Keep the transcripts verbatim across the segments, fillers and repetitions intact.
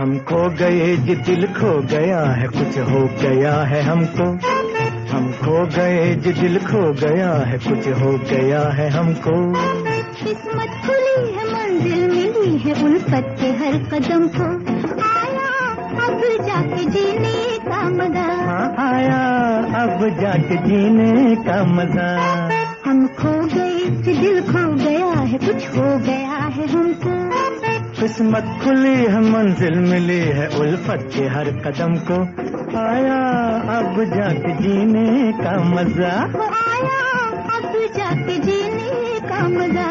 हम खो गए जी दिल खो गया है, कुछ हो गया है हमको। हम खो गए जी दिल खो गया है, कुछ हो गया है हमको। किस्मत खुली है, मंजिल मिली है उल्फत के हर कदम को। आया अब जाके जीने का मजा। हाँ आया अब जाके जीने का मजा। हम खो गए जी दिल खो गया है, कुछ हो गया है हमको। किस्मत खुली है, मंजिल मिली है उल्फत के हर कदम को। आया अब जाके जीने का मजा। आया अब जाके जीने का मजा।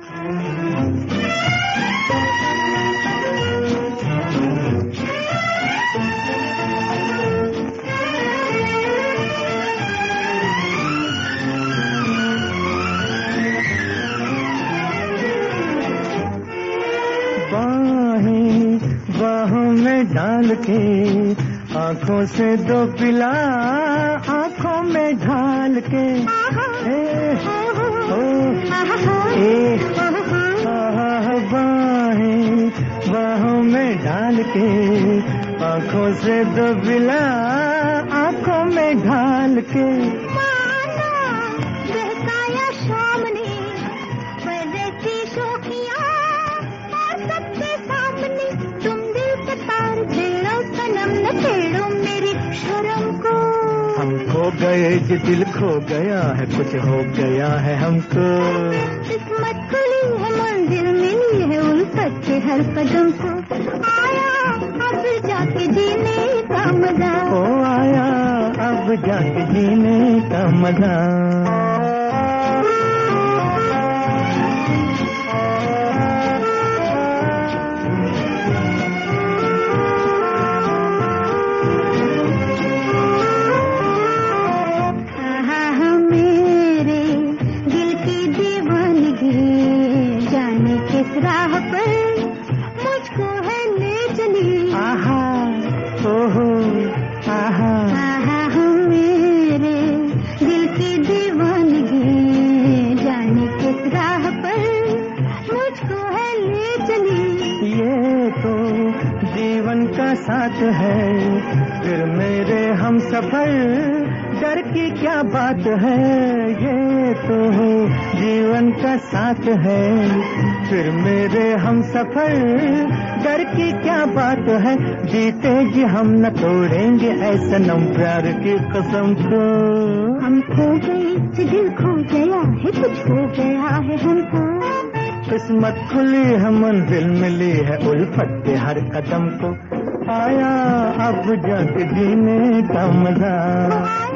बाहें बाहों में डाल के, आँखों से दो पिला आँखों में ढाल के। ए, ओ, ए, बाहें बाहों में डाल के, आँखों से दो पिला आँखों में ढाल के। हम खो गए जी दिल खो गया है, कुछ हो गया है हमको। किस्मत खुली है, मंजिल मिली है उल्फत के हर कदम को। आया अब जाके जीने का मजा। ओ आया अब जाके जीने का मजा। राह पर मुझको है ले चली। आहा ओहो आहा आहा मेरे दिल की दीवानगी, जाने किस राह पर मुझको है ले चली। ये तो जीवन का साथ है, फिर मेरे हम सफर डर की क्या बात है। ये तो जीवन का साथ है, फिर मेरे हम सफर डर की क्या बात है। जीते जी हम न तोड़ेंगे ऐसा नम प्यार की कसम को। हम खो गए दिल खो गया है, कुछ हो गया है हमको। किस्मत खुली है, मंजिल मिली है उल्फत के हर कदम को। आया अब जाके जीने का मजा।